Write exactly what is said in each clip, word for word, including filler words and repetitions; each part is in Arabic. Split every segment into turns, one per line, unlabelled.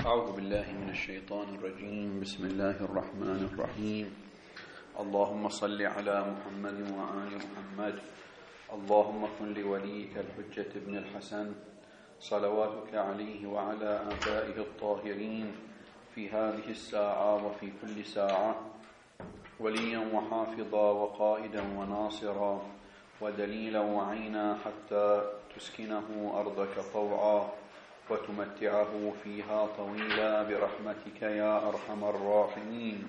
أعوذ بالله من الشيطان الرجيم. بسم الله الرحمن الرحيم. اللهم صل على محمد وآل محمد. اللهم كن لوليك الحجة ابن الحسن صلواتك عليه وعلى آبائه الطاهرين في هذه الساعة وفي كل ساعة وليا وحافظا وقائدا وناصرا ودليلا وعينا حتى تسكنه أرضك طوعا وتمتعه فيها طويلا برحمتك يا أرحم الراحمين.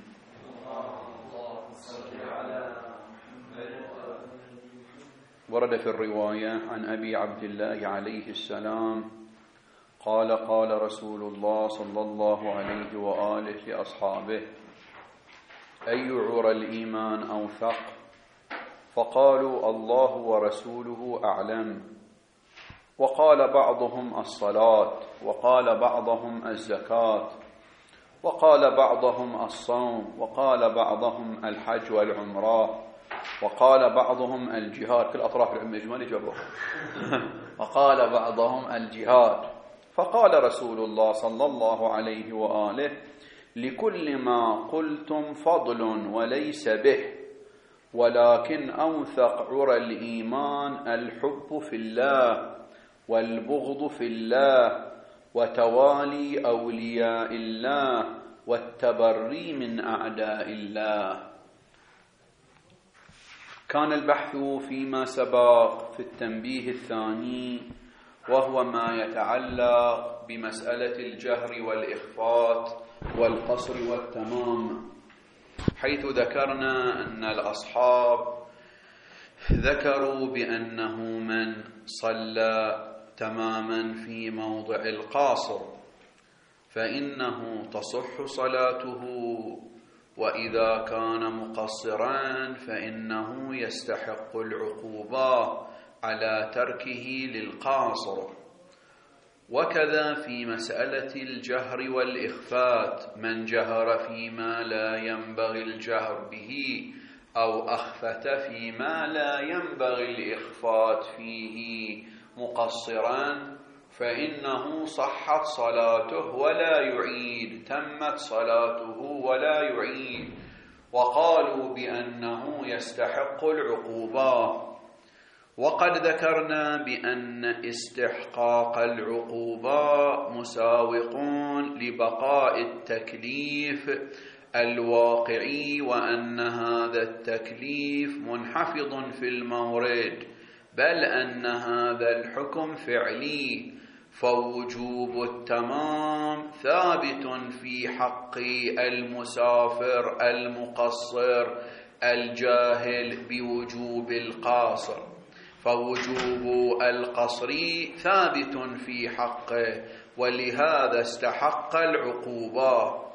ورد في الرواية عن أبي عبد الله عليه السلام قال قال رسول الله صلى الله عليه وآله لأصحابه: أي عرى الإيمان أوثق؟ فقالوا: الله ورسوله أعلم. وقال بعضهم الصلاة، وقال بعضهم الزكاة، وقال بعضهم الصوم، وقال بعضهم الحج والعمرة، وقال بعضهم الجهاد. كل أطراف العلم الإجمالي جابوها. وقال بعضهم الجهاد. فقال رسول الله صلى الله عليه وآله: لكل ما قلتم فضل وليس به، ولكن أوثق عرى الإيمان الحب في الله والبغض في الله وتوالي أولياء الله والتبري من أعداء الله. كان البحث فيما سبق في التنبيه الثاني، وهو ما يتعلق بمسألة الجهر والإخفات والقصر والتمام، حيث ذكرنا أن الأصحاب ذكروا بأنه من صلى تماما في موضع القاصر فإنه تصح صلاته، وإذا كان مقصرا فإنه يستحق العقوبة على تركه للقاصر. وكذا في مسألة الجهر والإخفات، من جهر فيما لا ينبغي الجهر به أو أخفت فيما لا ينبغي الإخفات فيه مقصرا فإنه صحت صلاته ولا يعيد، تمت صلاته ولا يعيد. وقالوا بأنه يستحق العقوبة. وقد ذكرنا بأن استحقاق العقوبة مساوق لبقاء التكليف الواقعي، وأن هذا التكليف منحفظ في المورد، بل أن هذا الحكم فعلي، فوجوب التمام ثابت في حق المسافر المقصر الجاهل بوجوب القاصر، فوجوب القصر ثابت في حقه، ولهذا استحق العقوبة.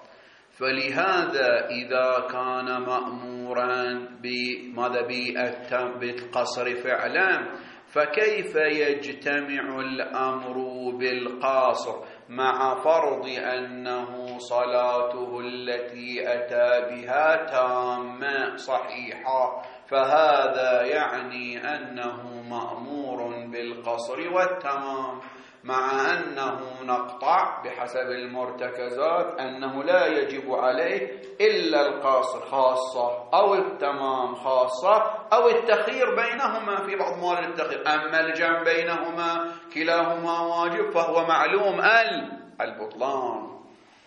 فلهذا إذا كان مأمورا بماذا بالقصر فعلا، فكيف يجتمع الأمر بالقاصر مع فرض أنه صلاته التي أتى بها تامة صحيحة؟ فهذا يعني أنه مأمور بالقصر والتمام، مع أنه نقطع بحسب المرتكزات أنه لا يجب عليه إلا القاصر خاصة أو التمام خاصة أو التخيير بينهما في بعض موارد التخيير. أما الجمع بينهما كلاهما واجب فهو معلوم البطلان.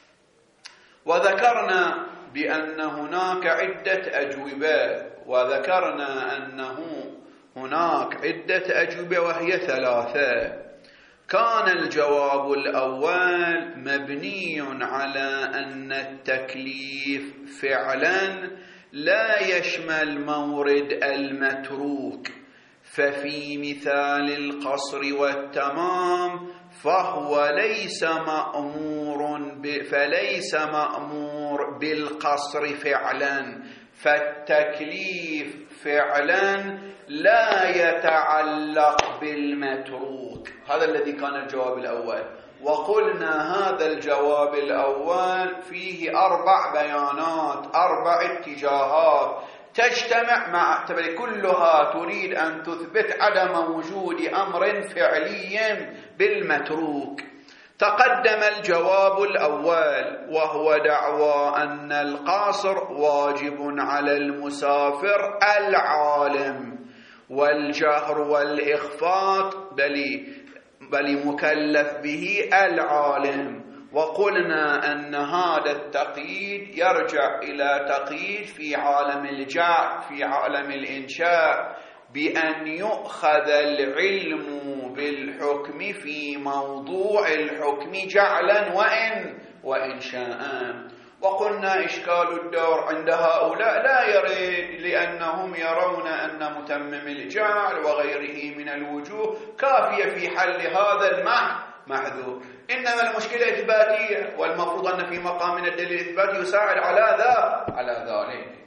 وذكرنا بأن هناك عدة أجوبة، وذكرنا أنه هناك عدة أجوبة وهي ثلاثة. كان الجواب الأول مبني على أن التكليف فعلا لا يشمل مورد المتروك، ففي مثال القصر والتمام فهو ليس مأمور ب... فليس مأمور بالقصر فعلا، فالتكليف فعلا لا يتعلق بالمتروك. هذا الذي كان الجواب الأول. وقلنا هذا الجواب الأول فيه أربع بيانات، أربع اتجاهات تجتمع مع كلها تريد أن تثبت عدم وجود أمر فعلي بالمتروك. تقدم الجواب الأول وهو دعوى أن القاصر واجب على المسافر العالم، والجهر والإخفاء بل بل مكلف به العالم. وقلنا أن هذا التقييد يرجع إلى تقييد في عالم الجعل في عالم الإنشاء، بأن يؤخذ العلم بالحكم في موضوع الحكم جعلا وإن وإنشاء. وقلنا إشكال الدور عند هؤلاء لا يريد، لأنهم يرون أن متمم الجعل وغيره من الوجوه كافية في حل هذا المحذور، إنما المشكلة إثباتية، والمفروض أن في مقام الدليل الإثباتي يساعد على ذا على ذلك.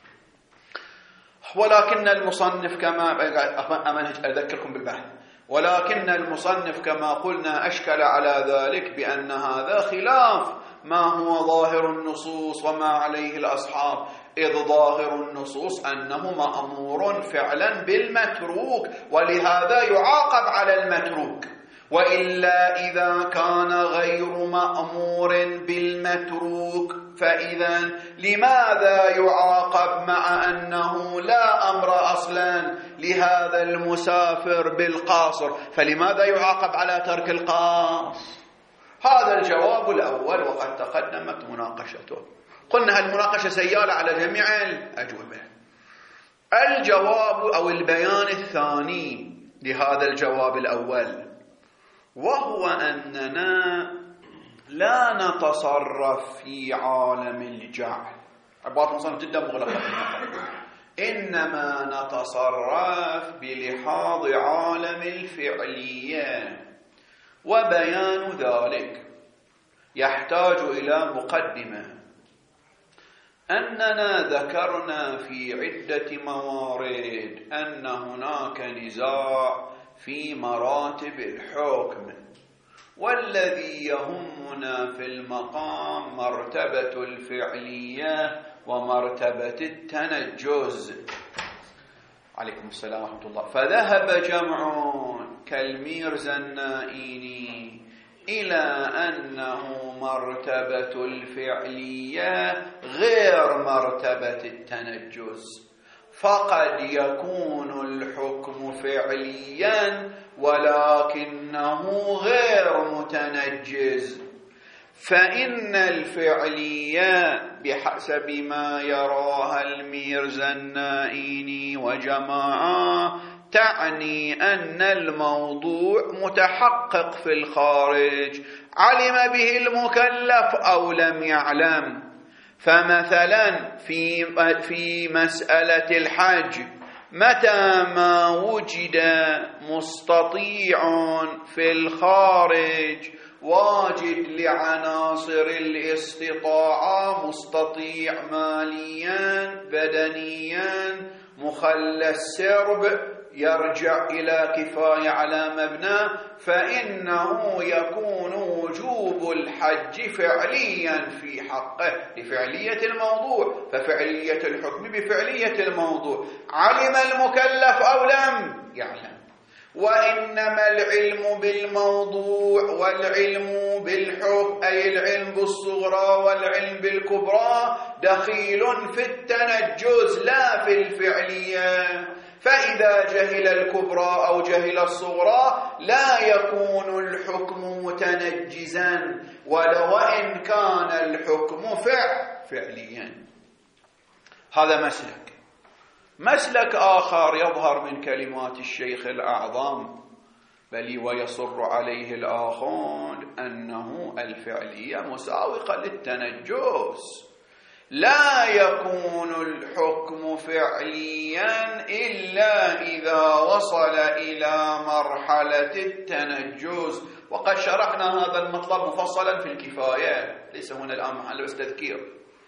ولكن المصنف كما أذكركم بالبحث ولكن المصنف كما قلنا أشكل على ذلك بأن هذا خلاف ما هو ظاهر النصوص وما عليه الأصحاب، إذ ظاهر النصوص أنه مأمور فعلا بالمتروك، ولهذا يعاقب على المتروك. وإلا إذا كان غير مأمور بالمتروك فإذا لماذا يعاقب مع أنه لا أمر أصلا لهذا المسافر بالقاصر؟ فلماذا يعاقب على ترك القاصر؟ هذا الجواب الأول، وقد تقدمت مناقشته. قلنا المناقشة سيالة على جميع الأجوبة. الجواب أو البيان الثاني لهذا الجواب الأول، وهو أننا لا نتصرف في عالم الجعل. عبارة مصنف جدا مغلقة، إنما نتصرف بلحاظ عالم الفعلية. وبيان ذلك يحتاج إلى مقدمة. أننا ذكرنا في عدة موارد أن هناك نزاع في مراتب الحكم، والذي يهمنا في المقام مرتبة الفعلية ومرتبة التنجز. عليكم السلام ورحمة الله. فذهب جمع كالميرزا النائيني إلى أنه مرتبة الفعلية غير مرتبة التنجز، فقد يكون الحكم فعليا ولكنه غير متنجز. فإن الفعلية بحسب ما يراها الميرزا النائيني وجماعة تعني أن الموضوع متحقق في الخارج، علم به المكلف أو لم يعلم. فمثلا في في مسألة الحج، متى ما وجد مستطيع في الخارج واجد لعناصر الاستطاعة، مستطيع ماليا بدنيا مخلى السرب، يرجع إلى كفاية على مبنى، فإنه يكون وجوب الحج فعليا في حقه لفعلية الموضوع. ففعلية الحكم بفعلية الموضوع، علم المكلف أو لم يعلم. وإنما العلم بالموضوع والعلم بالحكم، أي العلم بالصغرى والعلم بالكبرى، دخيل في التنجز لا في الفعلية. فإذا جهل الكبرى أو جهل الصغرى لا يكون الحكم متنجزا، ولو إن كان الحكم فعل فعليا. هذا مسلك. مسلك آخر يظهر من كلمات الشيخ الأعظم، بل ويصر عليه الآخرون، أنه الفعلية مساوقة للتنجس. لا يكون الحكم فعليا إلا إذا وصل إلى مرحلة التنجس، وقد شرحنا هذا المطلب مفصلا في الكفاية، ليس هنا الآن محل بس تذكير.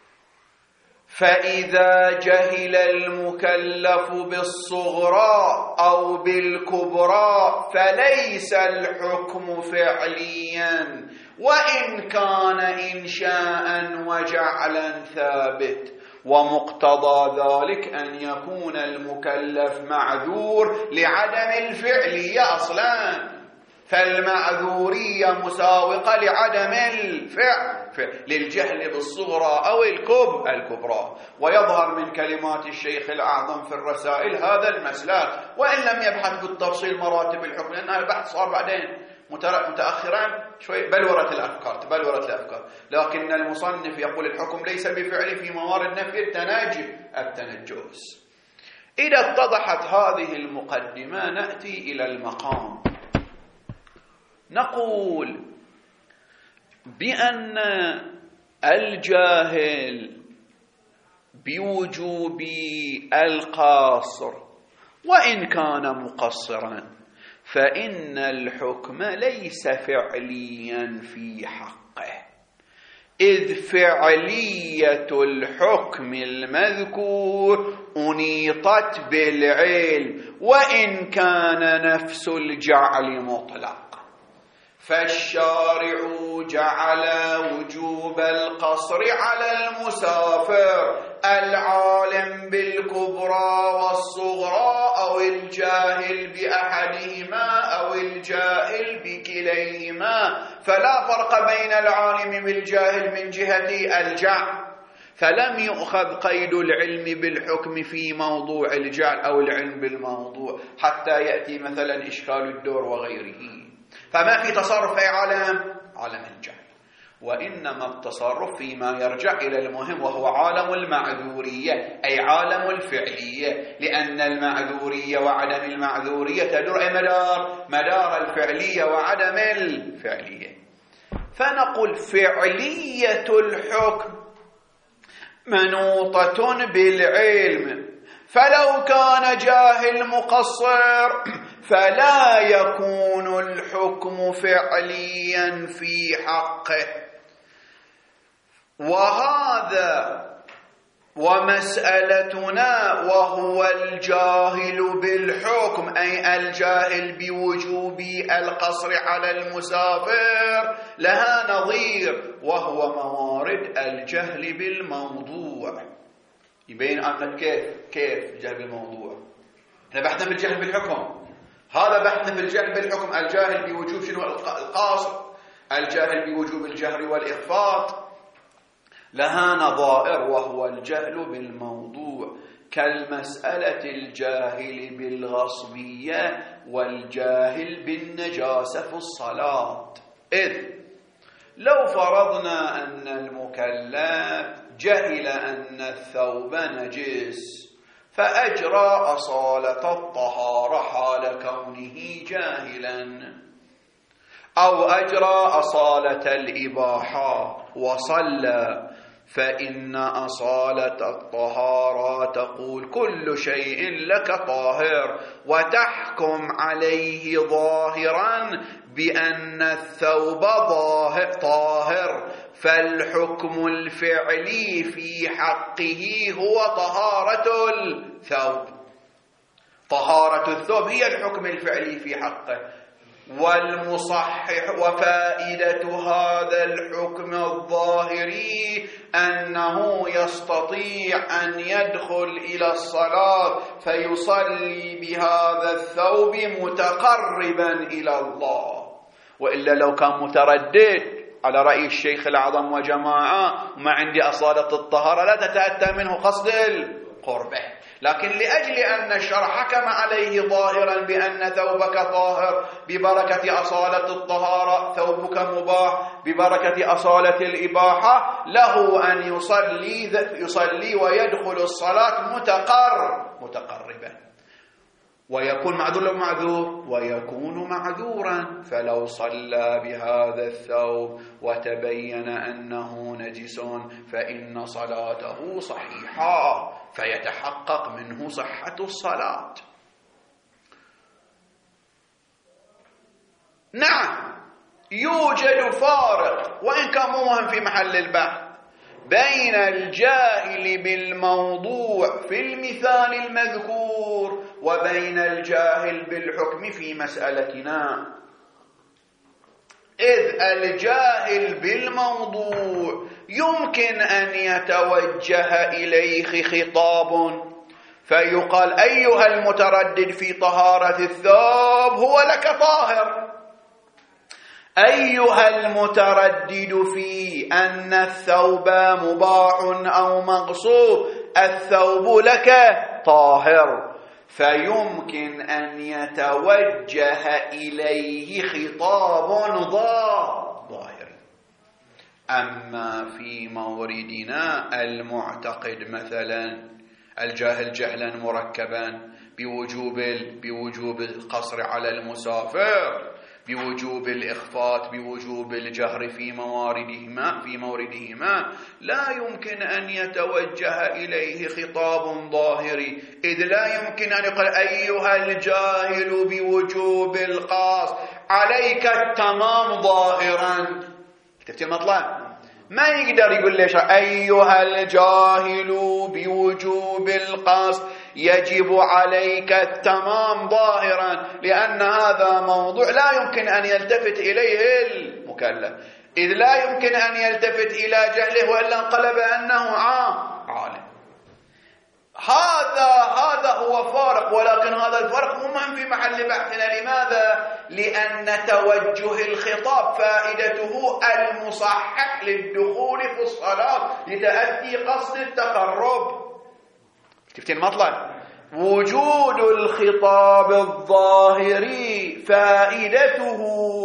فإذا جهل المكلف بالصغرى أو بالكبرى فليس الحكم فعليا، وإن كان إنشاء وجعلا ثابت. ومقتضى ذلك أن يكون المكلف معذور لعدم الفعلية أصلا. فالمعذورية مساوقة لعدم الفعل للجهل بالصغرى أو الكب الكبرى. ويظهر من كلمات الشيخ الأعظم في الرسائل هذا المسلك، وإن لم يبحث بالتفصيل مراتب الحكم، لأن البحث صار بعدين متأخرا شوي بلورة الأفكار تبلورة الأفكار. لكن المصنف يقول الحكم ليس بفعل في موارد نفي التناجي التنجس. إذا اتضحت هذه المقدمة نأتي إلى المقام، نقول بأن الجاهل بوجوب القاصر وإن كان مقصرا فإن الحكم ليس فعليا في حقه، إذ فعلية الحكم المذكور أنيطت بالعلم وإن كان نفس الجعل مطلق. فالشارع جعل وجوب القصر على المسافر العالم بالكبرى والصغرى أو الجاهل بأحدهما أو الجاهل بكليهما، فلا فرق بين العالم بالجاهل من جهة الجعل. فلم يؤخذ قيد العلم بالحكم في موضوع الجعل أو العلم بالموضوع حتى يأتي مثلا إشكال الدور وغيره. فما في تصرف أي عالم عالم الجهل، وإنما التصرف فيما يرجع إلى المهم وهو عالم المعذورية أي عالم الفعلية، لأن المعذورية وعدم المعذورية تدور أي مدار مدار الفعلية وعدم الفعلية. فنقول فعلية الحكم منوطة بالعلم، فلو كان جاهل مقصر فلا يكون الحكم فعليا في حقه. وهذا ومسألتنا وهو الجاهل بالحكم أي الجاهل بوجوب القصر على المسافر لها نظير، وهو موارد الجهل بالموضوع. يبين أن كيف كيف جهل بالموضوع. احنا بحثنا في الجهل بالحكم، هذا بحثنا في الجهل بالحكم. الجاهل بوجوب شنو القاصر، الجاهل بوجوب الجهر والإخفاض لها نظائر، وهو الجهل بالموضوع كالمسألة الجاهل بالغصبية والجاهل بالنجاسة في الصلاة. إذ لو فرضنا أن المكلف جهل أن الثوب نجس فأجرى أصالة الطهارة حال كونه جاهلا، أو أجرى أصالة الإباحة وصلى، فإن أصالة الطهارة تقول كل شيء لك طاهر وتحكم عليه ظاهرا بأن الثوب طاهر، فالحكم الفعلي في حقه هو طهارة الثوب. طهارة الثوب هي الحكم الفعلي في حقه. والمصحح وفائدة هذا الحكم الظاهري أنه يستطيع أن يدخل إلى الصلاة فيصلي بهذا الثوب متقربا إلى الله. وإلا لو كان متردد على رأي الشيخ الأعظم وجماعة ما عندي أصالة الطهارة لا تتأتى منه قصد القربة، لكن لأجل أن الشرع حكم عليه ظاهرا بأن ثوبك طاهر ببركة أصالة الطهارة، ثوبك مباح ببركة أصالة الإباحة، له أن يصلي يصلي ويدخل الصلاة متقر متقربا، ويكون معذور لو معذور ويكون معذورا. فلو صلى بهذا الثوب وتبين أنه نجس فإن صلاته صحيحة فيتحقق منه صحة الصلاة. نعم يوجد فارق وإن كان مو مهم في محل البحث بين الجاهل بالموضوع في المثال المذكور وبين الجاهل بالحكم في مسألتنا. إذ الجاهل بالموضوع يمكن أن يتوجه إليه خطاب فيقال أيها المتردد في طهارة الثوب هو لك طاهر، أيها المتردد في أن الثوب مباح أو مغصوب، الثوب لك طاهر، فيمكن أن يتوجه إليه خطاب ظاهر. أما في موردنا المعتقد مثلا الجاهل جهلا مركبا بوجوب بوجوب القصر على المسافر، بوجوب الإخفاء، بوجوب الجهر في مواردهما في موردهما، لا يمكن أن يتوجه إليه خطاب ظاهري، إذ لا يمكن أن يقول أيها الجاهل بوجوب القصر عليك التمام ظاهرا. كتبت المطلب؟ ما يقدر يقول ليش أيها الجاهل بوجوب القصر يجب عليك التمام ظاهرا، لأن هذا موضوع لا يمكن أن يلتفت إليه المكلف، إذ لا يمكن أن يلتفت إلى جهله وإلا انقلب أنه عالم. هذا هذا هو فارق، ولكن هذا الفرق مهم في محل بحثنا. لماذا؟ لأن توجه الخطاب فائدته المصحح للدخول في الصلاة لتأتي قصد التقرب. شفتين المطلب؟ وجود الخطاب الظاهري فائدته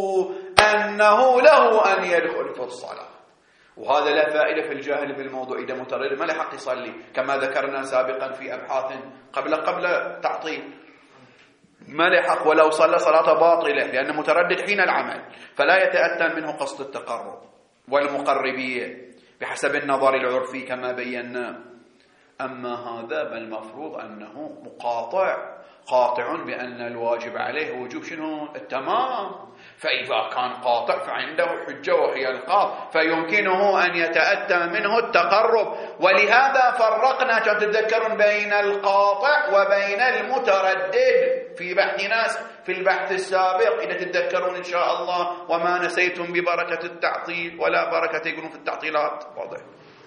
أنه له أن يدخل في الصلاة، وهذا لا فائدة في الجاهل بالموضوع إذا متردد ما له حق يصلي، كما ذكرنا سابقا في أبحاث قبل قبل تعطيل، ما له حق ولو صلى صلاة باطلة، لأن متردد حين العمل فلا يتأتى منه قصد التقرب والمقربية بحسب النظر العرفي كما بينا. أما هذا بالمفروض أنه مقاطع قاطع بأن الواجب عليه وجوب شنو؟ التمام. فإذا كان قاطع فعنده حجة وهي القاطع، فيمكنه أن يتأتى منه التقرب. ولهذا فرقنا كما تتذكرون بين القاطع وبين المتردد في بحثنا في البحث السابق إذا تتذكرون إن شاء الله، وما نسيتم ببركة التعطيل ولا بركة يقولون في التعطيلات. واضح؟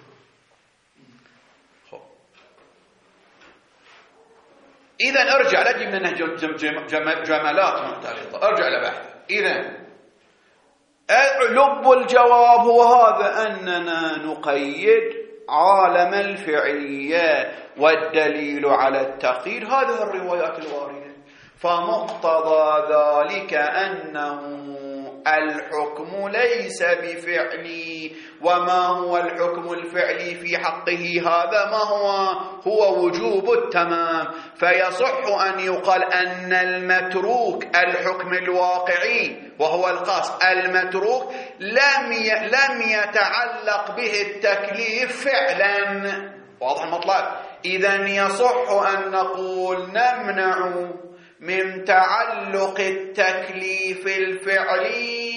إذا ارجع لا تجيب منه جملات مختلطة، ارجع لبحث. إذا لب الجواب هو هذا، أننا نقيد عالم الفعليات، والدليل على التقييد هذه الروايات الواردة. فمقتضى ذلك أنه الحكم ليس بفعلي، وما هو الحكم الفعلي في حقه؟ هذا ما هو هو وجوب التمام. فيصح أن يقال أن المتروك الحكم الواقعي وهو القصد المتروك لم لم يتعلق به التكليف فعلا. واضح المطلب؟ إذن يصح أن نقول نمنع من تعلق التكليف الفعلي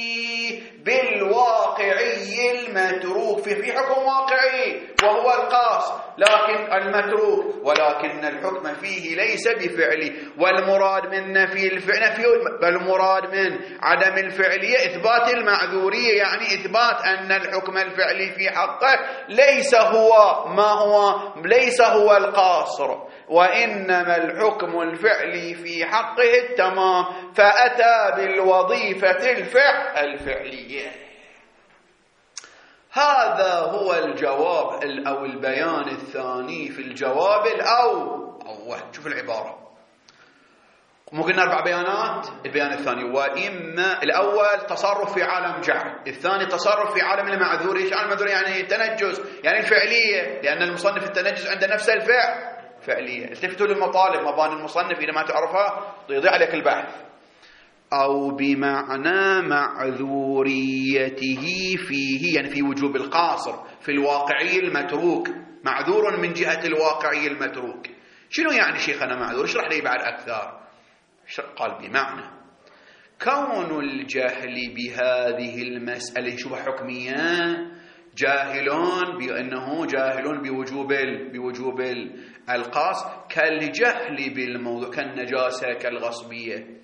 بالواقعي المتروك في في حكم واقعي وهو القاص، لكن المتروك، ولكن الحكم فيه ليس بفعلي. والمراد من نفي الفعل نفي، المراد من عدم الفعلية إثبات المعذورية، يعني إثبات أن الحكم الفعلي في حقه ليس هو ما هو ليس هو القاصر، وإنما الحكم الفعلي في حقه التمام، فأتى بالوظيفة الفعل الفعلية. هذا هو الجواب أو البيان الثاني في الجواب الأول. شوف العبارة، مو قلنا أربع بيانات؟ البيان الثاني وإما الأول تصرف في عالم جعل، الثاني تصرف في عالم المعذور. إيش عالم المعذور؟ يعني تنجز، يعني الفعلية، لأن المصنف التنجز عند نفس الفعل فعلية. التفتوا للمطالب، مباني المصنف إذا ما تعرفها يضيع عليك البحث. أو بمعنى معذوريته فيه، يعني في وجوب القاصر في الواقعي المتروك، معذور من جهة الواقعي المتروك. شنو يعني شيخنا معذور؟ اشرح لي بعد أكثر. قال بمعنى كون الجهل بهذه المسألة شبه حكمية، جاهلون بأنه جاهل بوجوب بوجوب القاص كالجهل بالموضوع، كالنجاسة، كالغصبية.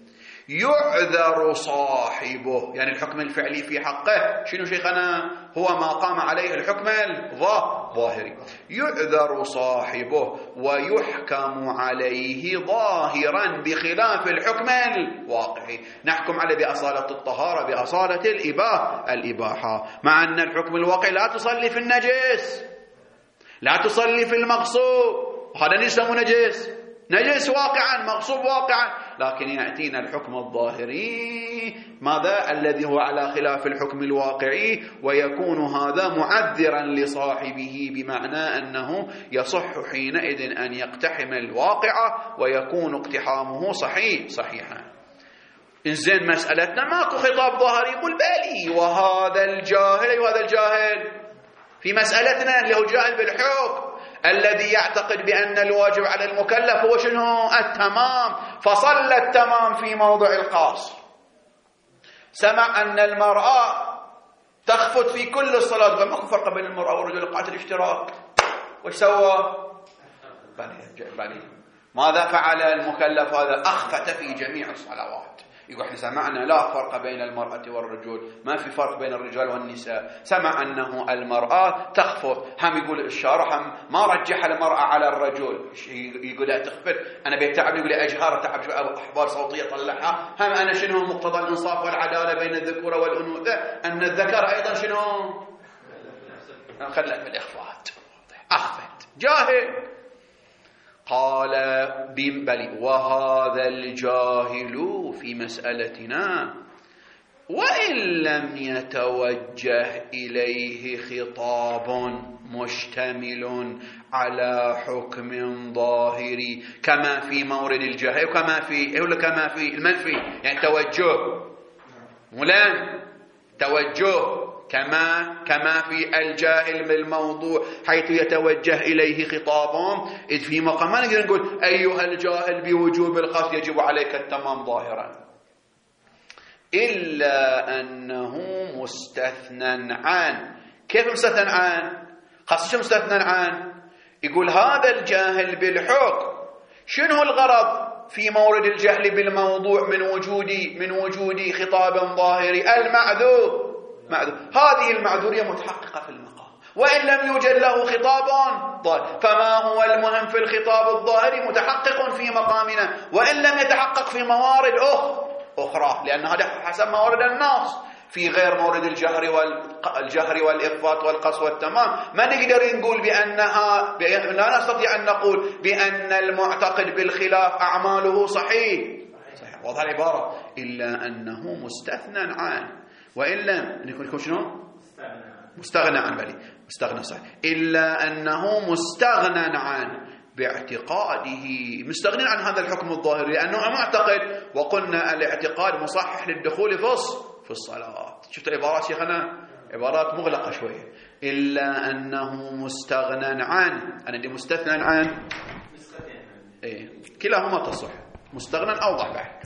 يعذر صاحبه، يعني الحكم الفعلي في حقه شنو شيخنا؟ هو ما قام عليه الحكم الظاهري. يعذر صاحبه ويحكم عليه ظاهرا بخلاف الحكم الواقعي. نحكم عليه بأصالة الطهارة، بأصالة الإباحة الإباحة مع أن الحكم الواقعي لا تصلي في النجس، لا تصلي في المغصوب، هذا يسمى نجس، نجس واقعا، مغصوب واقعا، لكن يأتينا الحكم الظاهري ماذا؟ الذي هو على خلاف الحكم الواقعي، ويكون هذا معذرا لصاحبه، بمعنى أنه يصح حينئذ أن يقتحم الواقع ويكون اقتحامه صحيح صحيحا. إنزين مسألتنا ماكو خطاب ظاهري، يقول بالي وهذا الجاهل، وهذا الجاهل في مسألتنا اللي هو جاهل بالحكم، الذي يعتقد بأن الواجب على المكلف هو شنو؟ التمام، فصلى التمام في موضع القاصر. سمع أن المرأة تخفت في كل الصلاة، ما فرق بين المرأة والرجل، قاعدة الاشتراك، وش سوى؟ بالي ماذا فعل المكلف هذا؟ أخفت في جميع الصلوات. يقول احنا سمعنا لا فرق بين المرأة والرجل، ما في فرق بين الرجال والنساء، سمع أنه المرأة تخفت، هم يقول الشارع هم ما رجح المرأة على الرجل، يقول لا تخفت، أنا بيتعب يقول أجهار تعب شو أحبار صوتية طلعها، هم أنا شنو مقتضى الإنصاف والعدالة بين الذكورة والأنوثة، أن الذكر أيضا شنو خلت بالإخفات، أخفت جاهل. قال بل وهذا الجاهل في مسألتنا وإن لم يتوجه إليه خطاب مشتمل على حكم ظاهري كما في مورد الجهل، وكما في كما في المنفي، يعني توجه ملان توجه كما كما في الجاهل بالموضوع حيث يتوجه إليه خطابهم، إذ في مقام ما نقدر نقول أيها الجاهل بوجوب القصد يجب عليك التمام ظاهرا، إلا أنه مستثنى عن. كيف مستثنى عن؟ قصد مستثنى عن؟ يقول هذا الجاهل بالحكم شنو الغرض في مورد الجهل بالموضوع من وجود من وجود خطاب ظاهري؟ المعذور معذور، هذه المعذورية متحققة في المقام، وإن لم يوجد له خطاب ظاهر، فما هو المهم في الخطاب الظاهري متحقق في مقامنا، وإن لم يتحقق في موارد أخرى، لأن هذا حسب موارد النص، في غير مورد الجهر والجهر والإخفاء والقص والتمام ما نقدر نقول بأنها، لا نستطيع أن نقول بأن المعتقد بالخلاف أعماله صحيح صحيح، واضح العبارة، إلا أنه مستثنى عنه، وإلا يكون شنو؟ مستغنى عن بالي مستغنى صحيح، إلا أنه مستغنى عن باعتقاده، مستغنى عن هذا الحكم الظاهري لأنه معتقد، وقلنا الاعتقاد مصحح للدخول في الصلاة. شفت العبارات شيخنا؟ عبارات مغلقة شوية. إلا أنه مستغنى عن، أنا دي مستثنى عن إيه؟ كلاهما تصح، مستغنى أوضح بعد.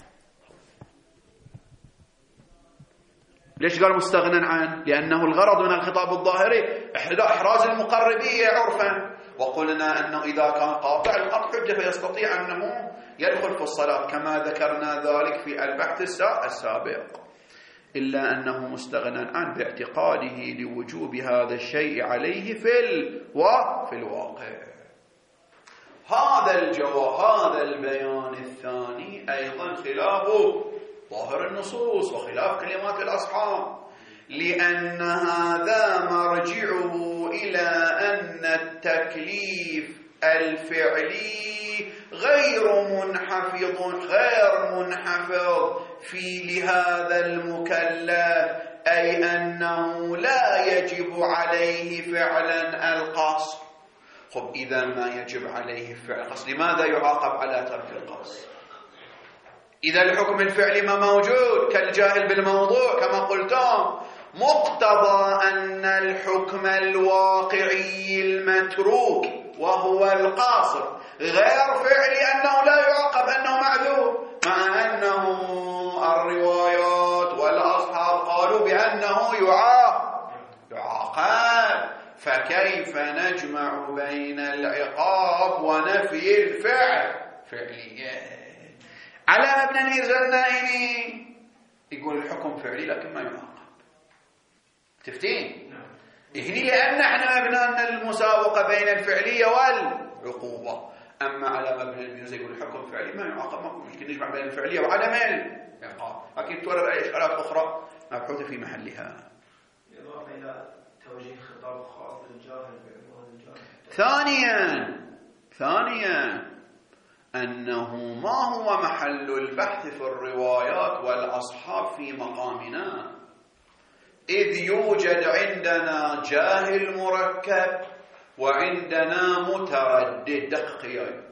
ليش قال مستغنى عن؟ لأنه الغرض من الخطاب الظاهري إحراز المقربية عرفا، وقلنا أنه إذا كان قاطع القطع حجة فيستطيع أنه يدخل في الصلاة كما ذكرنا ذلك في البحث السابق. إلا أنه مستغنى عن باعتقاده لوجوب هذا الشيء عليه في في الواقع. هذا الجواب، هذا البيان الثاني أيضا خلاف ظاهر النصوص وخلاف كلمات الأصحاب، لأن هذا مرجعه إلى أن التكليف الفعلي غير منحفظ غير منحفظ في لهذا المكلف، أي أنه لا يجب عليه فعلا القصد. خب إذا ما يجب عليه فعل القصد، لماذا يعاقب على ترك القصد؟ إذا الحكم الفعلي ما موجود كالجاهل بالموضوع كما قلتم، مقتضى أن الحكم الواقعي المتروك وهو القاصر غير فعلي أنه لا يعاقب، أنه معذور، مع أنه الروايات والأصحاب قالوا بأنه يعاقب، فكيف نجمع بين العقاب ونفي الفعل فعليا؟ على مبنى الزنائني يقول الحكم فعلي لكن ما يعاقب. تفتين؟ هني لأن احنا مبنى المساوقة بين الفعلية والعقوبة. أما على مبنى الميوزك يقول الحكم فعلي ما يعاقب، ما ممكن نجمع بين الفعلية وعدم العقاب. لكن تورد أي إشكالات أخرى مبحوثة في محلها.
إضافة إلى توجيه خطاب خاص للجاهل بعنوان الجاهل.
ثانيا ثانيا أنه ما هو محل البحث في الروايات والأصحاب في مقامنا، إذ يوجد عندنا جاهل مركب وعندنا متردد. دقيقة،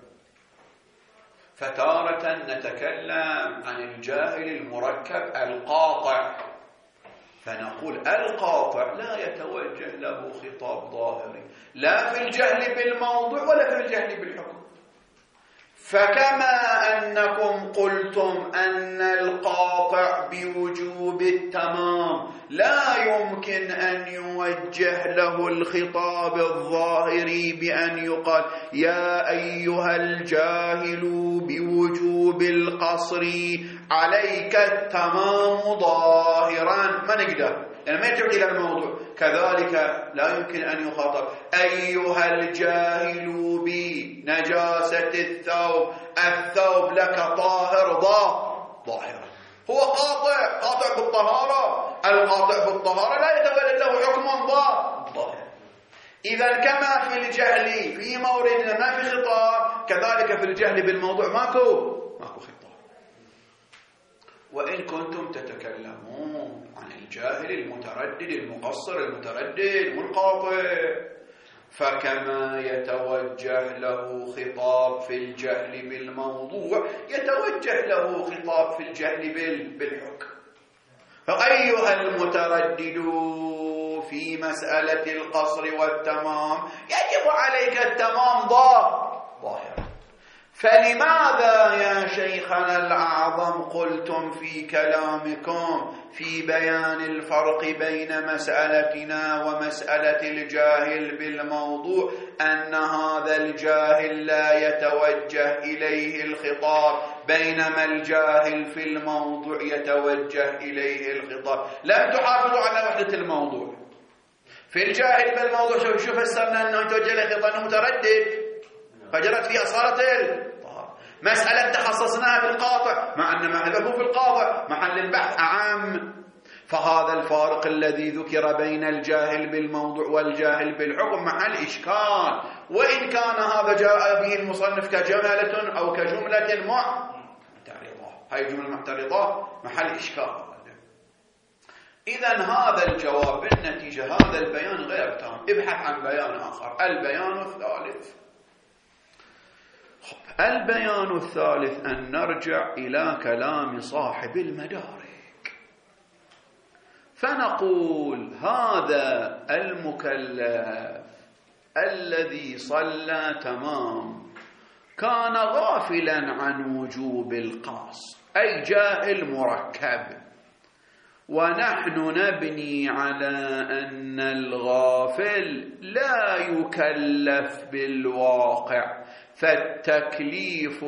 فتارة نتكلم عن الجاهل المركب القاطع، فنقول القاطع لا يتوجه له خطاب ظاهري لا في الجهل بالموضوع ولا في الجهل بالحكم. فكما أنكم قلتم أن القاطع بوجوب التمام لا يمكن أن يوجه له الخطاب الظاهري بأن يقال يا أيها الجاهل بوجوب القصر عليك التمام ظاهرا، ما نقدر، يعني ما يرجع إلى الموضوع. كذلك لا يمكن أن يخاطب أيها الجاهل بنجاسة الثوب، الثوب لك طاهر ظاهرا. هو قاطع قاطع بالطهارة، القاطع بالطهارة لا يتولد له حكم ظاهر. إذا كما في الجهل في موردنا ما في خطاب، كذلك في الجهل بالموضوع ماكو ماكو خطاب. وإن كنتم تتكلمون عن الجاهل المتردد المقصر المتردد والقاطع، فكما يتوجه له خطاب في الجهل بالموضوع يتوجه له خطاب في الجهل بالحكم. فأيها المتردد في مسألة القصر والتمام يجب عليك التمام ظاهر. فلماذا يا شيخنا الأعظم قلتم في كلامكم في بيان الفرق بين مسألتنا ومسألة الجاهل بالموضوع أن هذا الجاهل لا يتوجه إليه الخطاب بينما الجاهل في الموضوع يتوجه إليه الخطاب؟ لم تحافظوا على وحدة الموضوع. في الجاهل بالموضوع شوف شوف فسرنا أنه يتوجه إليه الخطاب أنه متردد فجرت فيه أصالة الطهارة. مسألة تخصصناها بالقاطع مع أن محله في القاطع محل البحث أعم. فهذا الفارق الذي ذكر بين الجاهل بالموضوع والجاهل بالحكم محل إشكال، وإن كان هذا جاء به المصنف كجملة أو كجملة معترضة، هاي الجملة المعترضة محل إشكال. إذن هذا الجواب بالنتيجة هذا البيان غير تام، ابحث عن بيان آخر. البيان الثالث البيان الثالث أن نرجع إلى كلام صاحب المدارك فنقول هذا المكلف الذي صلى تمام كان غافلا عن وجوب القصر أي جاهل مركب، ونحن نبني على أن الغافل لا يكلف بالواقع، فالتكليف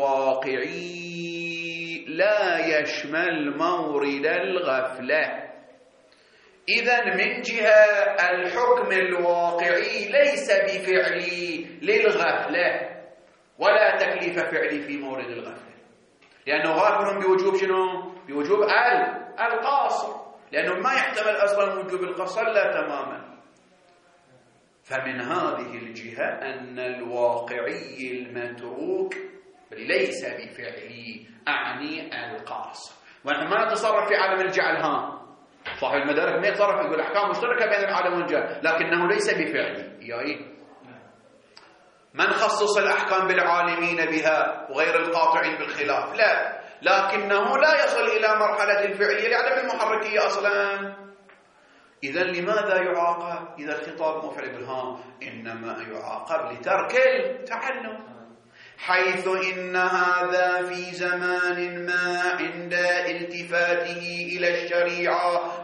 الواقعي لا يشمل مورد الغفلة. إذن من جهة الحكم الواقعي ليس بفعلي للغفلة ولا تكليف فعلي في مورد الغفلة، لأنه غافل بوجوب شنو؟ بوجوب القاصر، لأنه ما يحتمل أصلا وجوب القصر لا تماما. فمن هذه الجهة أن الواقعي المتروك ليس بفعلي أعني القاصر. ونحن ما نتصرف في عالم الجعل. ها صاحب المدارك ما يتصرف يقول أحكام مشتركة بين العالم والجعل لكنه ليس بفعلي. يعني من خصص الأحكام بالعالمين بها وغير القاطعين بالخلاف؟ لا، لكنه لا يصل إلى مرحلة الفعلية لعدم المحركية أصلا. إذن لماذا يعاقب إذا الخطاب مفعل بالها؟ إنما يعاقب لترك التعلم، حيث إن هذا في زمان ما عند التفاته إلى الشريعة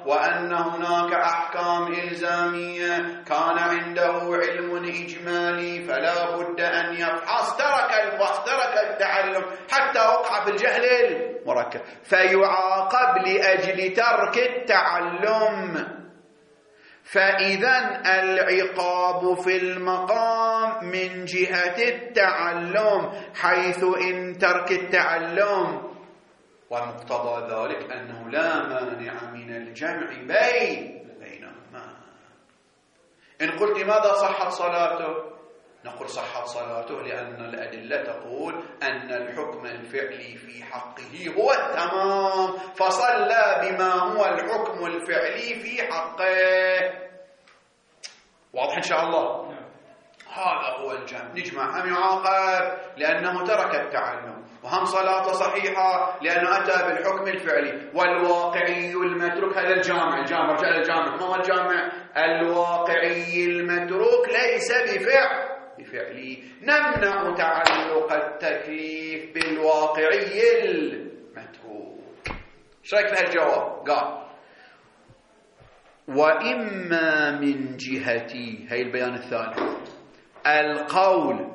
وأن هناك أحكام إلزامية كان عنده علم إجمالي فلا بد أن يفحص، ترك الفحص ترك التعلم حتى وقع في الجهل المركب فيعاقب لأجل ترك التعلم. فإذا العقاب في المقام من جهة التعلم، حيث إن ترك التعلم، ومقتضى ذلك أنه لا مانع من الجمع بين بينهما. إن قلت ماذا صحت صلاته؟ نقول صحت صلاته لأن الأدلة تقول أن الحكم الفعلي في حقه هو التمام، فصلى بما هو الحكم الفعلي في حقه. واضح إن شاء الله؟ هذا هو الجمع. نجمع هم يعاقب لأنه ترك التعلم، وهم صلاته صحيحة لأنه أتى بالحكم الفعلي. والواقعي المتروك، هذا الجامع الجامع رجع الجامع ما هو الجامع؟ الواقعي المتروك ليس بفعل بفعلي. نمنع تعلق التكليف بالواقعي المتروك. ايش رايك في هالجواب؟ قال وإما من جهتي، هي البيان الثالث، القول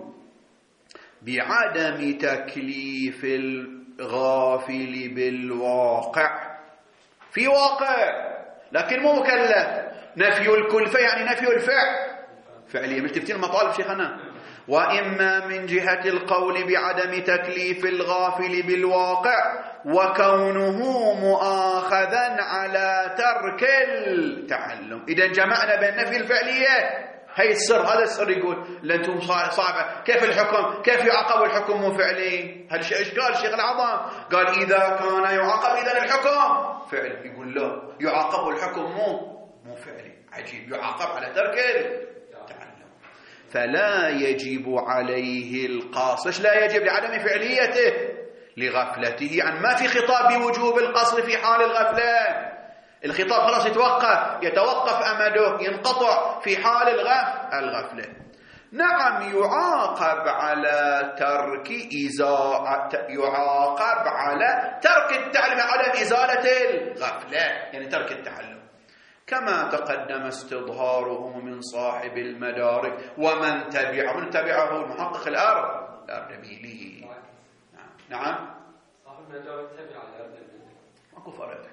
بعدم تكليف الغافل بالواقع، في واقع لكن مو مكلف، نفي الكلفة يعني نفي الفعل فعليا. ملتفتين المطالب شيخنا. وإما من جهة القول بعدم تكليف الغافل بالواقع وكونه مؤاخذا على ترك التعلم. إذا جمعنا بين نفي الفعلية، هي السر، هذا السر يقول لأنتم صعبة كيف الحكم، كيف يعاقب الحكم مو فعلي؟ هل ايش قال الشيخ العظام؟ قال إذا كان يعاقب إذا الحكم فعل. يقول لا، يعاقب الحكم مو مو فعلي. عجيب، يعاقب على ترك التعلم. فلا يجب عليه القصر. ليش لا يجب؟ لعدم فعليته، لغفلته عن ما في خطاب بوجوب القصر في حال الغفلة. الخطاب خلاص يتوقف، يتوقف أمده، ينقطع في حال الغفل الغفلة. نعم يعاقب على ترك إزاء يعاقب على ترك التعلم، عدم إزالة الغفلة يعني ترك التعلم، كما تقدم استظهاره من صاحب المدارك ومن تبعه. من تبعه المحقق الأرض الأردبيلي. نعم نعم
صاحب المدارك تبع الأردبيلي،
ماكو فرق.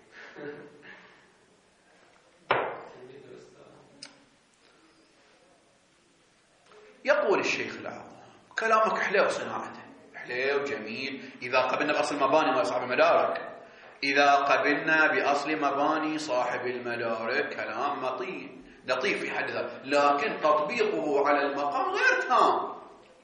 يقول الشيخ العظام كلامك حلو صناعته، حلو جميل إذا قبلنا بأصل مباني صاحب المدارك، إذا قبلنا بأصل مباني صاحب المدارك كلام لطيف لطيف في حد ذاته، لكن تطبيقه على المقام غير تام.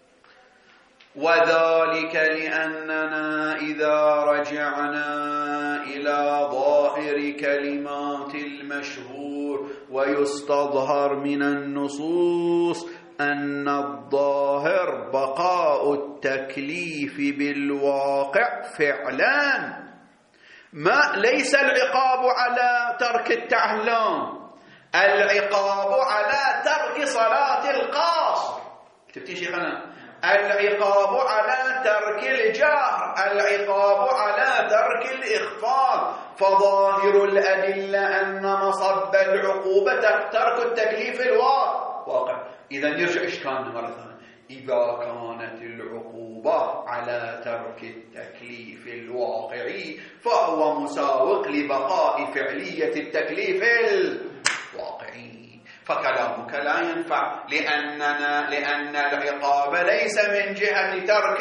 وذلك لأننا إذا رجعنا إلى ظاهر كلمات المشهور ويستظهر من النصوص أن الظاهر بقاء التكليف بالواقع فعلا، ما ليس العقاب على ترك التعلم، العقاب على ترك صلاة القاصر. كتبتي شيخنا؟ العقاب على ترك الجهر، العقاب على ترك الإخفاء. فظاهر الأدلة أن مصب العقوبة ترك التكليف الواقع. إذا يرجع إشكالنا مرة ثانية، إذا كانت العقوبة على ترك التكليف الواقعي فهو مساوق لبقاء فعلية التكليف الواقعي، فكلامك لا ينفع لأننا لأن العقاب ليس من جهة ترك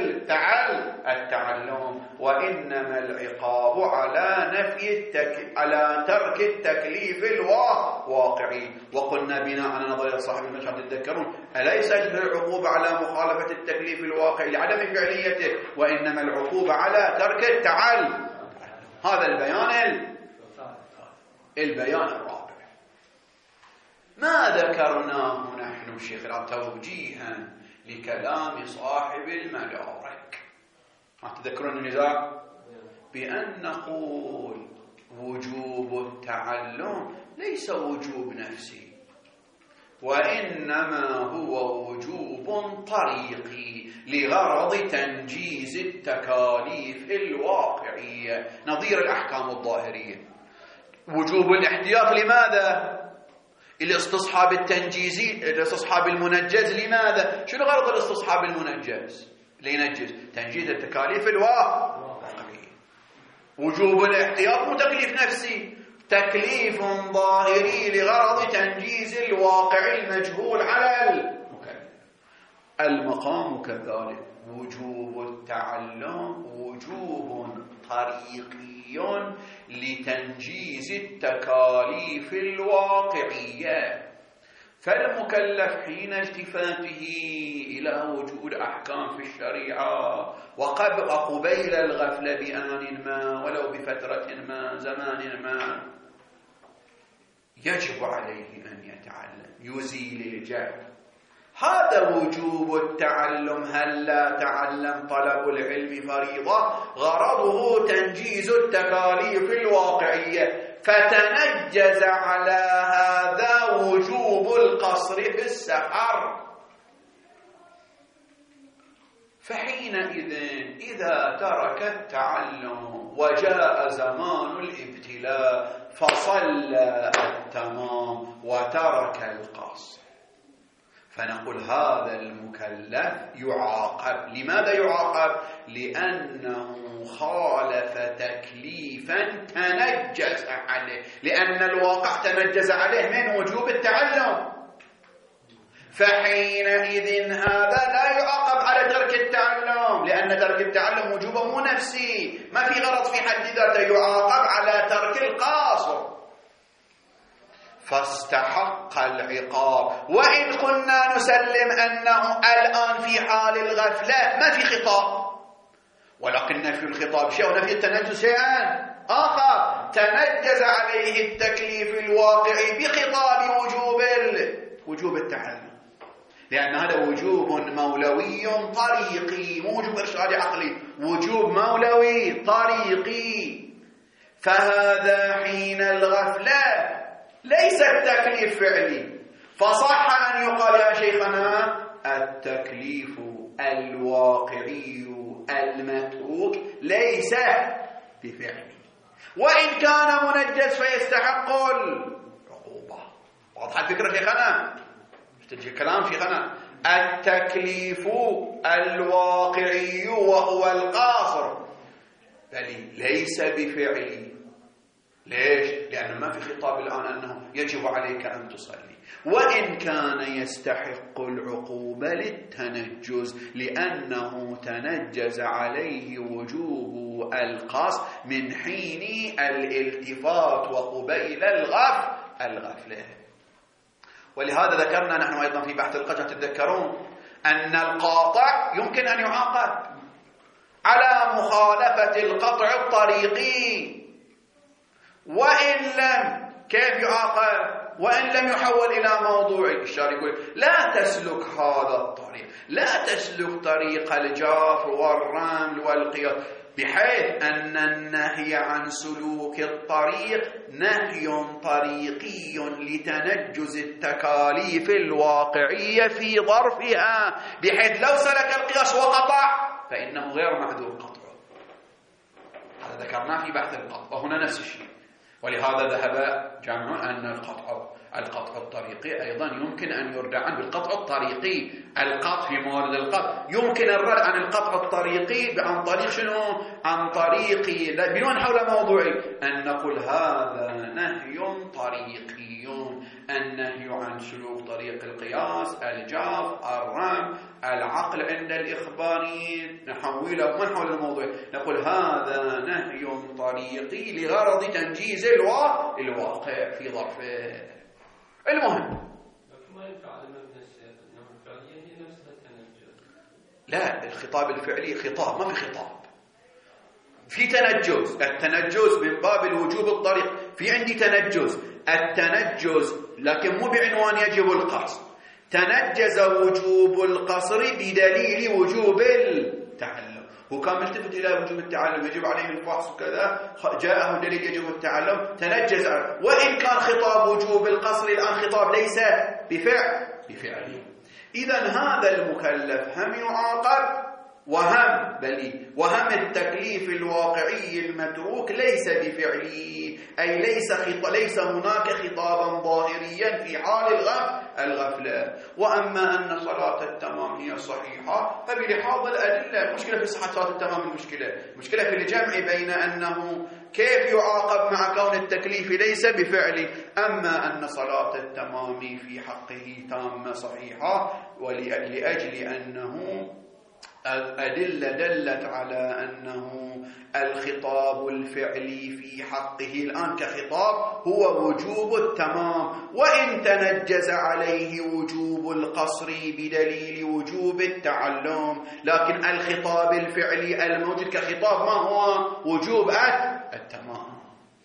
التعلم، وإنما العقاب على نفي التك... على ترك التكليف الواقعي. وقلنا بناء على نظرية صاحب المشهد تتذكرون أليس العقوبة على مخالفة التكليف الواقعي لعدم فعليته، وإنما العقوبة على ترك التعلم. هذا البيان البيان الرابع. ما ذكرناه نحن الشيخ توجيها لكلام صاحب المدارك، ما تذكرون النزاع بأن نقول وجوب التعلم ليس وجوب نفسي، وإنما هو وجوب طريقي لغرض تنجيز التكاليف الواقعية نظير الأحكام الظاهرية. وجوب الاحتياط لماذا؟ الاستصحاب التنجيزي، الاستصحاب المنجز لماذا؟ شنو غرض الاستصحاب المنجز؟ لينجز تنجيز التكاليف الواقعية. وجوب الاحتياط مو تكليف نفسي، تكليف ظاهري لغرض تنجيز الواقع المجهول على المكلف. المقام كذلك، وجوب التعلم وجوب طريقي لتنجيز التكاليف الواقعية. فالمكلف حين التفاته إلى وجود أحكام في الشريعة وقبيل الغفلة بآن ما ولو بفترة ما زمان ما يجب عليه أن يتعلم يزيل الجهل. هذا وجوب التعلم. هل لا تعلم طلب العلم فريضة؟ غرضه تنجيز التكاليف الواقعية، فتنجز على هذا وجوب القصر في السحر. فحينئذ إذا ترك التعلم وجاء زمان الابتلاء فصلى التمام وترك القصر، فنقول هذا المكلف يعاقب. لماذا يعاقب؟ لأنه خالف تكليفا تنجز عليه، لأن الواقع تنجز عليه من وجوب التعلم. فحينئذ هذا لا يعاقب على ترك التعلم، لأن ترك التعلم وجوبه مو نفسي، ما في غرض في حد ذاته، يعاقب على ترك القاصر فاستحق العقاب. وإن كنا نسلم أنه الآن في حال الغفلة ما في خطاب، ولكن نفي الخطاب شيء ونفي التنجز شيئا آخر. تنجز عليه التكليف الواقعي بخطاب وجوب وجوب التعلم، لأن هذا وجوب مولوي طريقي، مو وجوب إرشادي عقلي، وجوب مولوي طريقي. فهذا حين الغفلة ليس التكليف فعلي، فصح أن يقال يا شيخنا التكليف الواقعي المتروك ليس بفعلي، وإن كان منجز فيستحق العقوبة. واضح الفكرة شيخنا؟ تجي كلام شيخنا. التكليف الواقعي وهو القاصر بل ليس بفعلي. ليش؟ لأنه ما في خطاب الآن أنه يجب عليك أن تصلي، وإن كان يستحق العقوبة للتنجز، لأنه تنجز عليه وجوب القصد من حين الالتفات وقبيل الغفل الغفلة. ولهذا ذكرنا نحن أيضا في بحث القطع، تتذكرون أن القاطع يمكن أن يعاقب على مخالفة القطع الطريقي، وإن لم كيف يعاقب؟ وإن لم يحول إلى موضوعي. الشارع يقول لا تسلك هذا الطريق، لا تسلك طريق الجاف والرمل والقياس، بحيث أن النهي عن سلوك الطريق نهي طريقي لتنجز التكاليف الواقعية في ظرفها، بحيث لو سلك القياس وقطع فإنه غير معذور قطعه. هذا ذكرناه في بحث القطع، وهنا نفس الشيء. ولهذا ذهب جمع أن القطع القطع الطريقي أيضا يمكن أن يرد عنه بالقطع الطريقي. القطع في موارد القطع يمكن الرد عن القطع الطريقي عن طريق شنو؟ عن طريق بدون حول موضوعي، أن نقول هذا نهي طريقي، النهي عن سلوك طريق القياس، الجاف، الرم، العقل عند الإخباريين، نحوله من حول الموضوع، نقول هذا نهي طريقي لغرض تنجيز الواقع في ظرفه. المهم
ما ينفع على مبنى السياق انه الفعليه هي نفسها التنجز.
لا، الخطاب الفعلي خطاب، ما في خطاب في تنجز. التنجز من باب الوجوب الطريق، في عندي تنجز، التنجز لكن مو بعنوان يجب القصر. تنجز وجوب القصر بدليل وجوب التعلم. هو كان ملتفت إلى وجوب التعلم، يجب عليه الفحص وكذا، جاءه دليل يجب التعلم تنجز. وإن كان خطاب وجوب القصر الآن خطاب ليس بفعل بفعله. إذن هذا المكلف هم يعاقب وهم بل وهم التكليف الواقعي المتروك ليس بفعلي، أي ليس خط... ليس هناك خطابا ظاهريا في حال الغفل الغفلة. وأما أن صلاة التمام هي صحيحة فبلحاظ الأدلة، المشكلة في صحة صلاة التمام، المشكلة المشكلة في الجمع بين أنه كيف يعاقب مع كون التكليف ليس بفعله. أما أن صلاة التمام في حقه تامة صحيحة، ولأجل أنه الأدلة دلت على أنه الخطاب الفعلي في حقه الآن كخطاب هو وجوب التمام، وإن تنجز عليه وجوب القصر بدليل وجوب التعلم، لكن الخطاب الفعلي الموجود كخطاب ما هو؟ وجوب التمام.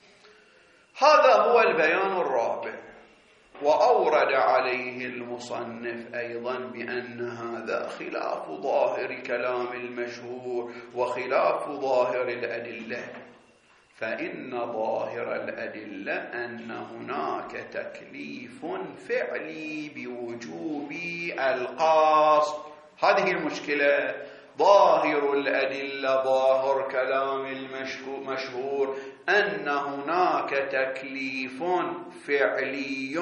هذا هو البيان الرابع. وأورد عليه المصنف أيضا بأن هذا خلاف ظاهر كلام المشهور وخلاف ظاهر الأدلة، فإن ظاهر الأدلة أن هناك تكليف فعلي بوجوب القصد. هذه المشكلة. ظاهر الأدلة، ظاهر كلام المشهور أن هناك تكليف فعلي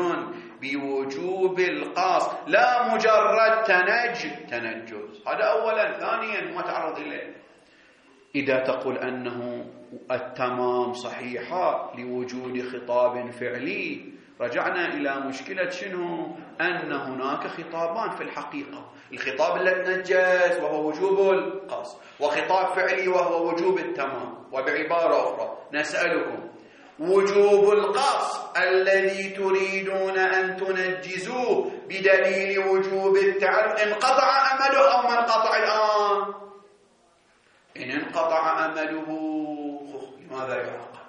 بوجوب القصد لا مجرد تنج تنجز. هذا أولا. ثانيا ما تعرض إليه، إذا تقول أنه التمام صحيحة لوجود خطاب فعلي، رجعنا إلى مشكلة شنو؟ أن هناك خطابان في الحقيقة، الخطاب الذي تنجز وهو وجوب القصد، وخطاب فعلي وهو وجوب التمام. وبعبارة أخرى نسألكم، وجوب القصد الذي تريدون أن تنجزوه بدليل وجوب التعلم انقطع أمله أو ما انقطع الآن؟ إن انقطع أمله لماذا يعاقب؟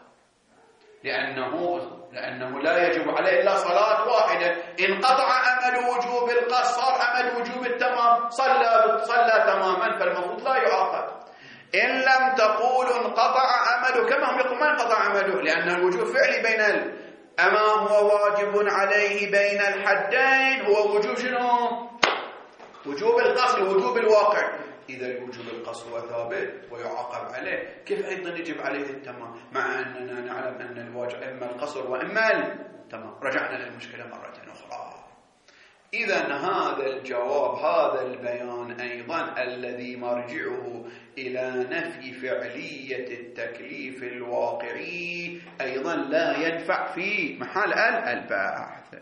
لأنه لأنه لا يجب عليه إلا صلاة واحدة. انقطع أمل وجوب القصد، صار أمل وجوب التمام، صلى صلى تماما، فالمفروض لا يعاقب. إن لم تقولوا انقطع أمله، كما هم يقولون ما انقطع أمله، لأن الوجوب فعلي بين ال... أما هو واجب عليه بين الحدين هو وجوب شنو؟ وجوب القصد ووجوب الواقع. إذا الوجوب القصد هو ثابت ويعاقب عليه، كيف أيضا يجب عليه التمام مع أننا نعلم أن الواجب إما القصر وإما التمام؟ رجعنا للمشكلة مرة أخرى. إذا هذا الجواب، هذا البيان أيضا الذي مرجعه إلى نفي فعلية التكليف الواقعي أيضا لا ينفع في محل البحث،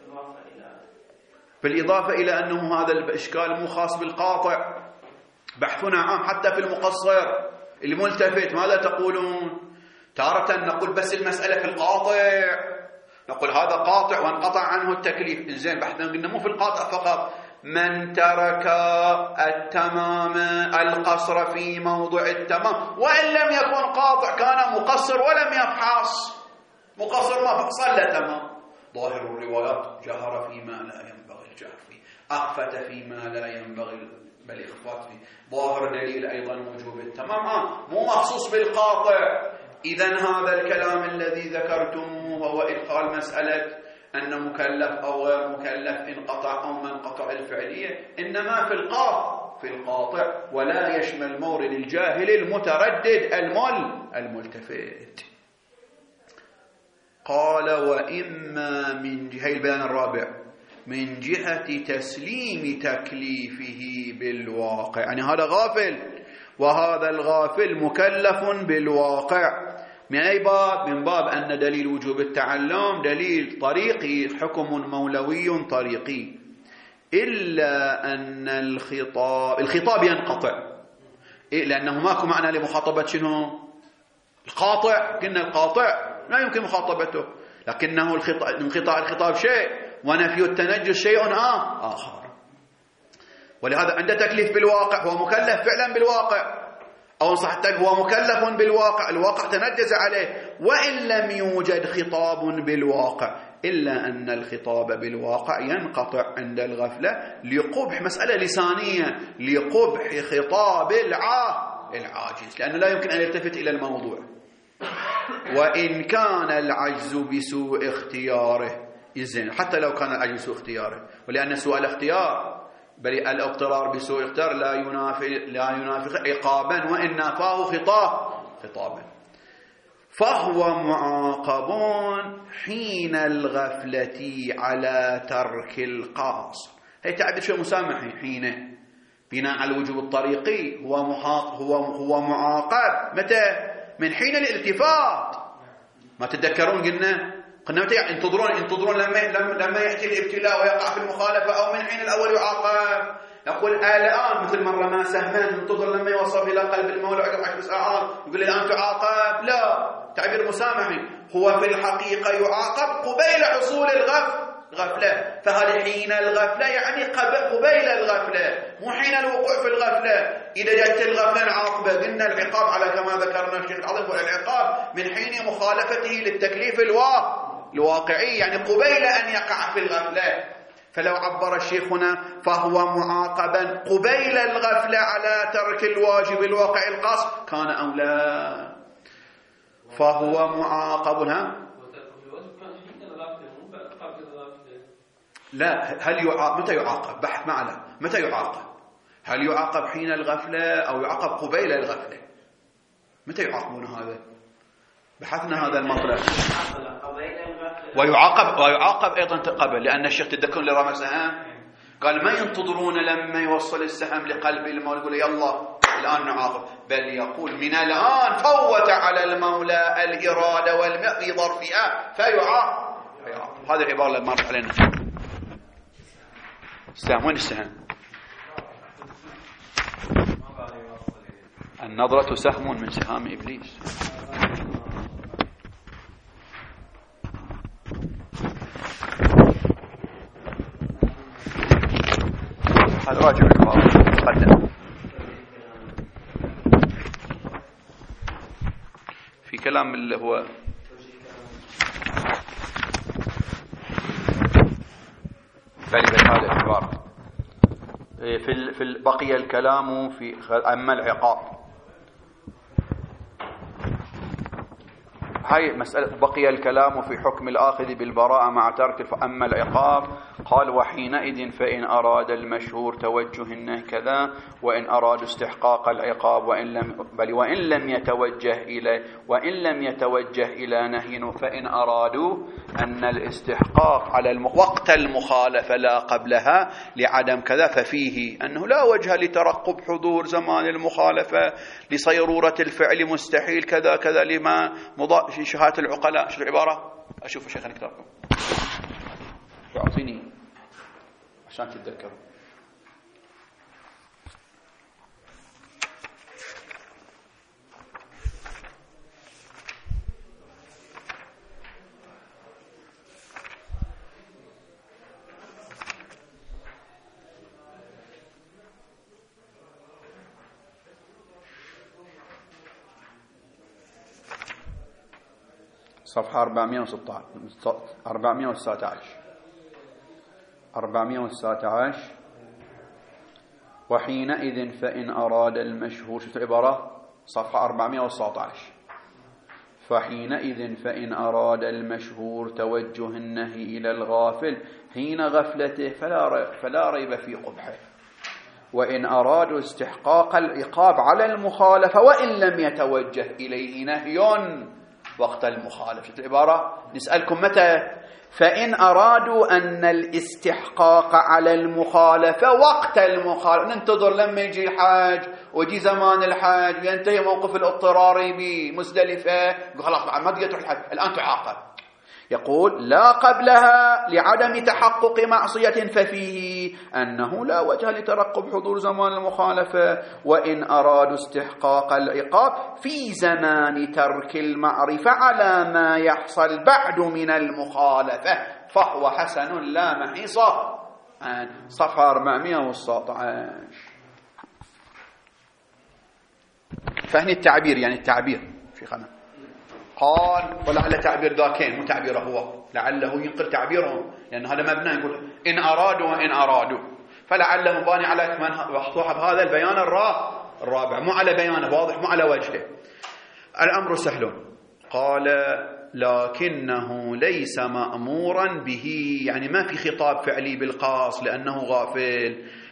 بالإضافة إلى أنه هذا الإشكال مو خاص بالقاطع، بحثنا عام حتى في المقصر الملتفت. ماذا تقولون؟ تارة نقول بس المسألة في القاطع، نقول هذا قاطع وانقطع عنه التكليف. إنزين بحثنا قلنا مو في القاطع فقط، من ترك التمام القصر في موضع التمام وإن لم يكن قاطع، كان مقصر ولم يفحص، مقصر ما صلى تمام. ظاهر الروايات جهر فيما لا ينبغي الجهر فيه، أخفت فيما لا ينبغي بل إخفات فيه. ظاهر دليل أيضا وجوب التمام، آه مو مخصوص بالقاطع. إذن هذا الكلام الذي ذكرتموه هو إدخال مسألة أن مكلف أو غير مكلف، انقطع أو ما انقطع الفعلية، إنما في القاطع في القاطع ولا يشمل مورد الجاهل المتردد المل الملتفت. قال وإما من جهة البيان الرابع من جهة تسليم تكليفه بالواقع، يعني هذا غافل وهذا الغافل مكلف بالواقع. من أي باب؟ من باب أن دليل وجوب التعلم دليل طريقي، حكم مولوي طريقي، إلا أن الخطاب الخطاب ينقطع، لأنه ماكو معنى لمخاطبة شنو؟ القاطع. قلنا القاطع لا يمكن مخاطبته، لكنه انقطاع الخطاب شيء ونفي التنجس شيء آخر. ولهذا عند تكليف بالواقع هو مكلف فعلا بالواقع، أو صح هو مكلف بالواقع، الواقع تنجز عليه، وإن لم يوجد خطاب بالواقع، إلا أن الخطاب بالواقع ينقطع عند الغفلة لقبح، مسألة لسانية، لقبح خطاب العاجز، لأنه لا يمكن أن يلتفت إلى الموضوع. وإن كان العجز بسوء اختياره، إذن حتى لو كان العجز بسوء اختياره، ولأن سوء الاختيار بل الاضطرار بسوء اختار لا ينافي لا ينافي عقابا وإن نافاه خطاب خطابا. فهو معاقب حين الغفلة على ترك القاصر. هي تعبير شو مسامحي حين بناء على الوجوب الطريقي هو هو هو معاقب متى؟ من حين الالتفات. ما تتذكرون قلنا قلنا متى ينتظرون ينتظرون لما لما ياتي الابتلاء ويقع في المخالفه او من حين الاول يعاقب؟ نقول الان مثل ما رمى سهما ننتظر لما يوصل الى قلب المولى عقب عشر ساعات يقول الان تعاقب؟ لا، تعبير مسامحي. هو في الحقيقه يعاقب قبيل حصول الغفله غفلة. فهذه حين الغفلة يعني قبيل الغفلة، مو حين الوقوع في الغفلة. إذا جاءت الغفلة العاقبة قلنا العقاب على كما ذكرنا الشيخ العظيم والعقاب من حين مخالفته للتكليف الواقعي، يعني قبيل أن يقع في الغفلة. فلو عبر الشيخ هنا فهو معاقبا قبيل الغفلة على ترك الواجب الواقعي القصد كان أولى. فهو معاقب. ها لا، هل يعاقب؟ متى يعاقب؟ بحث معنا متى يعاقب؟ هل يعاقب حين الغفلة أو يعاقب قبيل الغفلة؟ متى يعاقبون هذا؟ بحثنا هذا المطلب. ويعاقب ويعاقب أيضا قبل، لأن الشيخ تذكرون اللي رمى سهم قال ما ينتظرون لما يوصل السهم لقلب المولى يقول يلا الآن نعاقب، بل يقول من الآن فوت على المولى الإرادة والماء في ظرفها فيعاقب. هذه العبارة اللي مرت علينا. السهم وين السهم؟ النظرة سهم من سهام إبليس. هذا راجع تقدم في كلام اللي هو هذا العبارة في في بقي الكلام في أما العقاب. هاي مسألة بقي الكلام في حكم الآخذ بالبراءة مع ترك أما العقاب. قال وحينئذ فإن أراد المشهور توجه النهي كذا وإن أراد استحقاق العقاب وإن لم بل وإن لم يتوجه إلى وإن لم يتوجه إلى نهي فإن أرادوا أن الاستحقاق على الم... وقت المخالفة لا قبلها لعدم كذا ففيه أنه لا وجه لترقب حضور زمان المخالفة لصيرورة الفعل مستحيل كذا كذا لما مضا... شهادة العقلاء. شو العبارة؟ أشوف شيخنا كتابكم أعطيني عشان تتذكروا. صفحة أربعمائة وستة عشر أربعمائة وتسعة عشر أربعمائة وتسعة عشر وحينئذ فإن أراد المشهور. شفت العبارة؟ صفحة أربعمائة وتسعة عشر. فحينئذ فإن أراد المشهور توجه النهي إلى الغافل حين غفلته فلا ريب, فلا ريب في قبحه. وإن أرادوا استحقاق العقاب على المخالفة وإن لم يتوجه إليه نهي وقت المخالفة. شفت العبارة؟ نسألكم متى؟ فإن أرادوا أن الاستحقاق على المخالفة وقت المخالفة، ننتظر لما يجي الحاج ويجي زمان الحاج وينتهي موقف الاضطراري بمزدلفة خلاص ما تقدر تروح الحج الآن تعاقب. يقول لا قبلها لعدم تحقق معصية ففيه أنه لا وجه لترقب حضور زمان المخالفة. وإن أرادوا استحقاق العقاب في زمان ترك المعرفة على ما يحصل بعد من المخالفة فهو حسن لا محيصة. صفحة أربعمائة وتسعة عشر. فهني التعبير يعني التعبير في خنا قال ولعل تعبير ذاكين مو تعبيره هو، لعله ينقل تعبيرهم لأن هذا مبنى يقول إن أرادوا وإن أرادوا، فلعله مباني على كمان صاحب هذا البيان الرابع مو على بيانه واضح مو على وجهه. الأمر سهل. قال لكنه ليس مأمورا به، يعني ما في خطاب فعلي بالقاص لأنه غافل،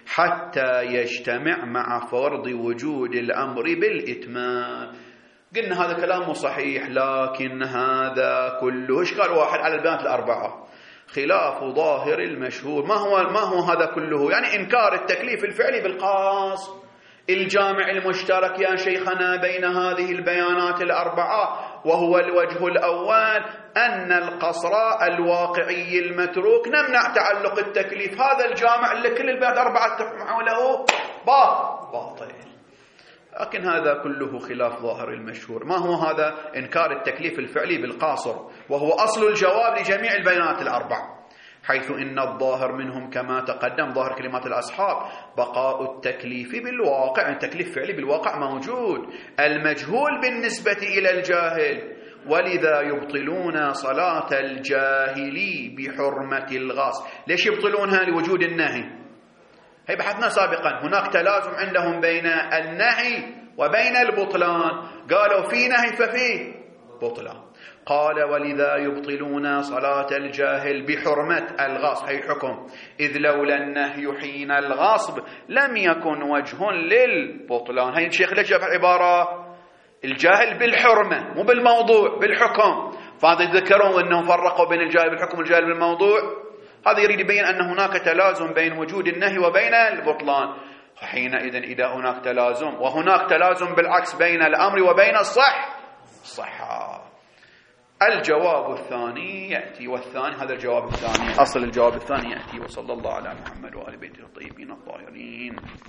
حتى يجتمع مع فرض وجود الأمر بالإتمام. قلنا هذا كلام صحيح، لكن هذا كله إشكال واحد على البيانات الأربعة، خلاف ظاهر المشهور. ما هو ما هو هذا كله؟ يعني إنكار التكليف الفعلي بالقصر. الجامع المشترك يا شيخنا بين هذه البيانات الأربعة وهو الوجه الأول أن القصر الواقعي المتروك نمنع تعلق التكليف. هذا الجامع اللي كل البيانات الأربعة تحكم حوله باطل، لكن هذا كله خلاف ظاهر المشهور. ما هو هذا؟ إنكار التكليف الفعلي بالقاصر، وهو أصل الجواب لجميع البيانات الأربعة، حيث إن الظاهر منهم كما تقدم ظاهر كلمات الأصحاب بقاء التكليف بالواقع. التكليف فعلي بالواقع موجود، المجهول بالنسبة إلى الجاهل، ولذا يبطلون صلاة الجاهلي بحرمة الغاص. ليش يبطلونها؟ لوجود النهي. هي بحثنا سابقا، هناك تلازم عندهم بين النهي وبين البطلان، قالوا في نهي ففيه بطلان. قال ولذا يبطلون صلاة الجاهل بحرمة الغاصب، هي حكم، إذ لولا النهي حين الغاصب لم يكن وجه للبطلان. هي الشيخ ليش جاب العبارة الجاهل بالحرمة مو بالموضوع، بالحكم. فهذا ذكروا أنهم فرقوا بين الجاهل بالحكم والجاهل بالموضوع. هذا يريد يبين أن هناك تلازم بين وجود النهي وبين البطلان. حينئذ إذا هناك تلازم وهناك تلازم بالعكس بين الأمر وبين الصح الصحة. الجواب الثاني يأتي، والثاني هذا الجواب الثاني، أصل الجواب الثاني يأتي. وصلى الله على محمد وآل بيته الطيبين الطاهرين.